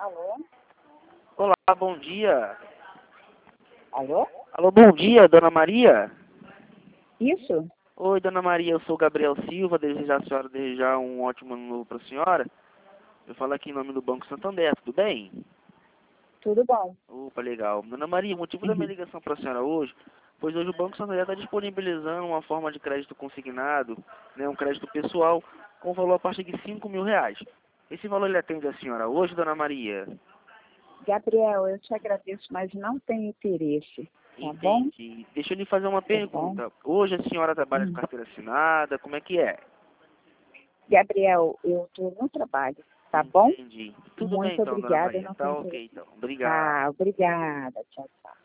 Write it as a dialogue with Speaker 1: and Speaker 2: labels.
Speaker 1: Alô?
Speaker 2: Olá, bom dia.
Speaker 1: Alô?
Speaker 2: Alô, bom dia, dona Maria.
Speaker 1: Isso?
Speaker 2: Oi, dona Maria, eu sou Gabriel Silva, desejar a senhora desejar um ótimo ano novo para a senhora. Eu falo aqui em nome do Banco Santander, tudo bem?
Speaker 1: Tudo bom.
Speaker 2: Opa, legal. Dona Maria, o motivo da minha
Speaker 1: Uhum.
Speaker 2: ligação para a senhora hoje, pois hoje o Banco Santander está disponibilizando uma forma de crédito consignado, né, um crédito pessoal, com valor a partir de R$ 5.000. Esse valor ele atende a senhora hoje, dona Maria?
Speaker 1: Gabriel, eu te agradeço, mas não tenho interesse, tá bom?
Speaker 2: Entendi. Deixa eu lhe fazer uma
Speaker 1: Tá bom?
Speaker 2: pergunta. Hoje a senhora trabalha com
Speaker 1: Hum.
Speaker 2: carteira assinada, como é que é?
Speaker 1: Gabriel, eu estou no trabalho, tá bom?
Speaker 2: Entendi. Tudo bem
Speaker 1: Muito
Speaker 2: então, dona
Speaker 1: obrigada, eu
Speaker 2: Maria.
Speaker 1: não
Speaker 2: Tá
Speaker 1: tenho
Speaker 2: ok
Speaker 1: interesse.
Speaker 2: então. Obrigado.
Speaker 1: Tá, obrigada. Tchau, tchau.